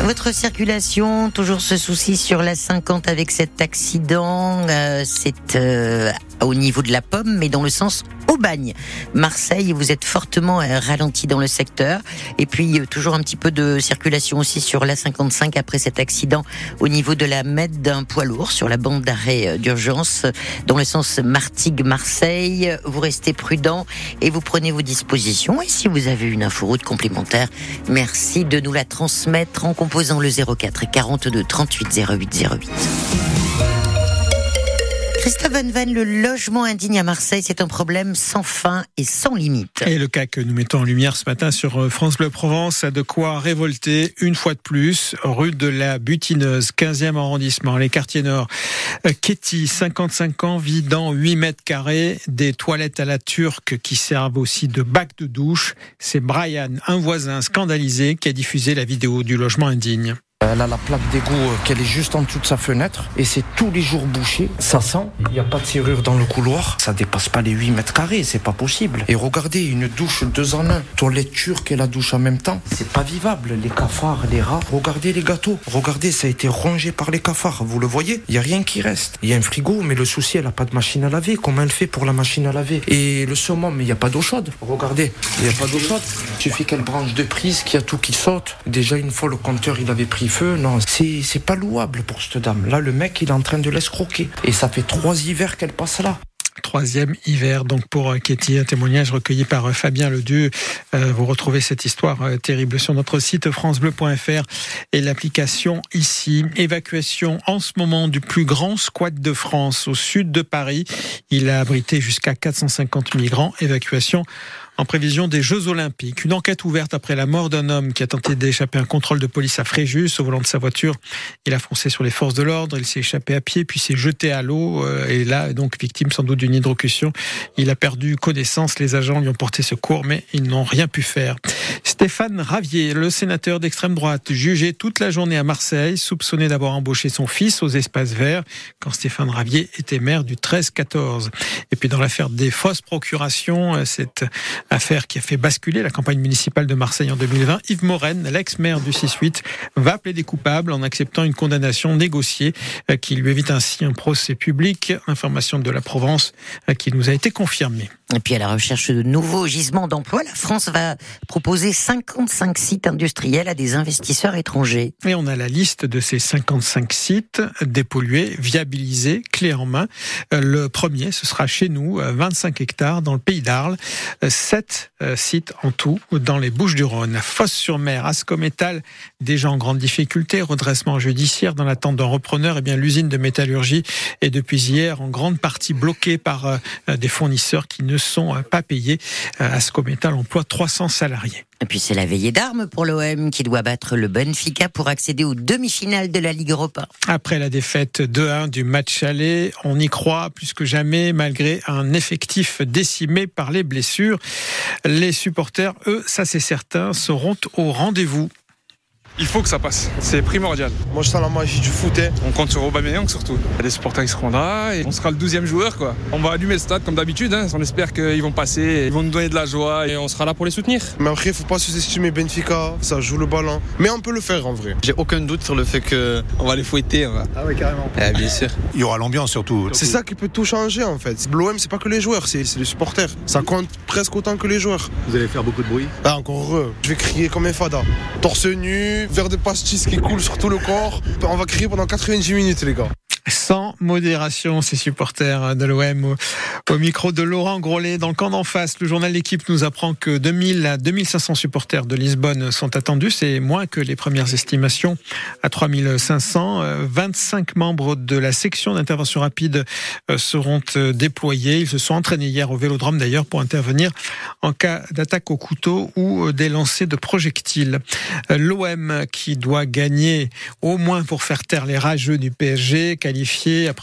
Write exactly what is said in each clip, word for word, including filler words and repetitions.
Votre circulation, toujours ce souci sur la cinquante avec cet accident, euh, c'est euh, au niveau de la Pomme, mais dans le sens Aubagne. Marseille, vous êtes fortement euh, ralenti dans le secteur. Et puis, euh, toujours un petit peu de circulation aussi sur la cinquante-cinq après cet accident au niveau de la Med d'un poids lourd sur la bande d'arrêt euh, d'urgence dans le sens Martigues-Marseille. Vous restez prudent et vous prenez vos dispositions. Et si vous avez une inforoute complémentaire, merci de nous la transmettre en composant le zéro quatre quarante-deux trente-huit zéro huit zéro huit. Christophe Van Ven, le logement indigne à Marseille, c'est un problème sans fin et sans limite. Et le cas que nous mettons en lumière ce matin sur France Bleu Provence a de quoi révolter une fois de plus. Rue de la Butineuse, quinzième arrondissement, les quartiers nord. Ketty, cinquante-cinq ans, vit dans huit mètres carrés, des toilettes à la turque qui servent aussi de bac de douche. C'est Brian, un voisin scandalisé, qui a diffusé la vidéo du logement indigne. Elle a la plaque d'égout qu'elle est juste en dessous de sa fenêtre et c'est tous les jours bouché. Ça sent, il n'y a pas de serrure dans le couloir. Ça dépasse pas les huit mètres carrés, c'est pas possible. Et regardez, une douche deux en un. Toilette turque et la douche en même temps. C'est pas vivable, les cafards, les rats. Regardez les gâteaux. Regardez, ça a été rongé par les cafards. Vous le voyez? Il n'y a rien qui reste. Il y a un frigo, mais le souci, elle n'a pas de machine à laver. Comment elle fait pour la machine à laver? Et le saumon, mais il n'y a pas d'eau chaude. Regardez, il n'y a pas d'eau chaude. Il suffit qu'elle branche de prise, qu'il y a tout qui saute. Déjà, une fois, le compteur, il avait pris feu. Non, c'est, c'est pas louable pour cette dame. Là, le mec, il est en train de l'escroquer. Et ça fait trois hivers qu'elle passe là. Troisième hiver, donc pour Ketty, un témoignage recueilli par Fabien Ledu. Euh, vous retrouvez cette histoire euh, terrible sur notre site francebleu point f r et l'application ici. Évacuation en ce moment du plus grand squat de France au sud de Paris. Il a abrité jusqu'à quatre cent cinquante migrants. Évacuation en prévision des Jeux Olympiques. Une enquête ouverte après la mort d'un homme qui a tenté d'échapper à un contrôle de police à Fréjus. Au volant de sa voiture, il a foncé sur les forces de l'ordre, il s'est échappé à pied, puis s'est jeté à l'eau, et là, donc victime sans doute d'une hydrocution. Il a perdu connaissance, les agents lui ont porté secours, mais ils n'ont rien pu faire. Stéphane Ravier, le sénateur d'extrême droite, jugé toute la journée à Marseille, soupçonné d'avoir embauché son fils aux espaces verts, quand Stéphane Ravier était maire du treize quatorze. Et puis dans l'affaire des fausses procurations, cette affaire qui a fait basculer la campagne municipale de Marseille en deux mille vingt. Yves Morenne, l'ex-maire du six huit, va plaider coupable en acceptant une condamnation négociée qui lui évite ainsi un procès public. Information de la Provence qui nous a été confirmée. Et puis à la recherche de nouveaux gisements d'emploi, la France va proposer cinquante-cinq sites industriels à des investisseurs étrangers. Et on a la liste de ces cinquante-cinq sites dépollués, viabilisés, clés en main. Le premier, ce sera chez nous, vingt-cinq hectares dans le pays d'Arles. Sept sites en tout dans les Bouches-du-Rhône. Fos-sur-Mer, Ascométal, déjà en grande difficulté, redressement judiciaire dans l'attente d'un repreneur. Et bien l'usine de métallurgie est depuis hier en grande partie bloquée par des fournisseurs qui ne sont pas payés. Ascométal emploie trois cents salariés. Et puis c'est la veillée d'armes pour l'O M qui doit battre le Benfica pour accéder aux demi-finales de la Ligue Europa. Après la défaite deux un du match aller, on y croit plus que jamais malgré un effectif décimé par les blessures. Les supporters, eux, ça c'est certain, seront au rendez-vous. Il faut que ça passe, c'est primordial. Moi je sens la magie du foot. Hein. On compte sur Aubameyang surtout. Il y a des supporters qui seront là et on sera le douzième joueur quoi. On va allumer le stade comme d'habitude, hein. On espère qu'ils vont passer, ils vont nous donner de la joie et on sera là pour les soutenir. Mais après il faut pas sous-estimer Benfica, ça joue le ballon. Mais on peut le faire en vrai. J'ai aucun doute sur le fait qu'on va les fouetter. On va... Ah oui carrément. Eh, bien sûr. Il y aura l'ambiance surtout. C'est ça qui peut tout changer en fait. L'O M c'est pas que les joueurs, c'est, c'est les supporters. Ça compte presque autant que les joueurs. Vous allez faire beaucoup de bruit? Ah encore heureux. Je vais crier comme un fada. Torse nu, verre de pastis qui coule sur tout le corps. On va crier pendant quatre-vingt-dix minutes les gars. Sans modération, ces supporters de l'O M au, au micro de Laurent Grollet. Dans le camp d'en face, le journal L'Équipe nous apprend que deux mille à deux mille cinq cents supporters de Lisbonne sont attendus. C'est moins que les premières estimations à trois mille cinq cents. vingt-cinq membres de la section d'intervention rapide seront déployés. Ils se sont entraînés hier au Vélodrome d'ailleurs pour intervenir en cas d'attaque au couteau ou des lancers de projectiles. L'O M qui doit gagner au moins pour faire taire les rageux du P S G, qualifié après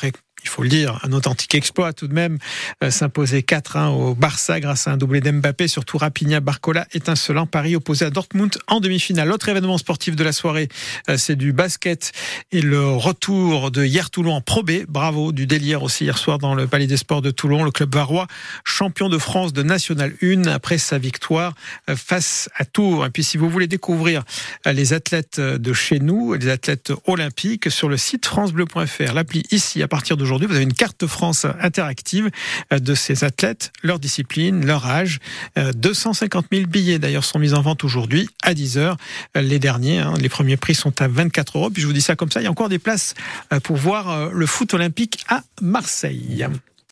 il faut le dire, un authentique exploit tout de même, euh, s'imposer quatre un au Barça grâce à un doublé d'Mbappé, surtout Raphinha, Barcola, étincelant. Paris opposé à Dortmund en demi-finale. L'autre événement sportif de la soirée, euh, c'est du basket et le retour de Hier Toulon en Pro B. Bravo, du délire aussi hier soir dans le Palais des Sports de Toulon. Le club varois, champion de France de National un après sa victoire euh, face à Tours. Et puis si vous voulez découvrir euh, les athlètes de chez nous, les athlètes olympiques, sur le site francebleu point fr, l'appli ici, à partir d'aujourd'hui, vous avez une carte France interactive de ces athlètes, leur discipline, leur âge. deux cent cinquante mille billets d'ailleurs sont mis en vente aujourd'hui à dix heures. Les derniers, hein, les premiers prix sont à vingt-quatre euros. Puis je vous dis ça comme ça, il y a encore des places pour voir le foot olympique à Marseille.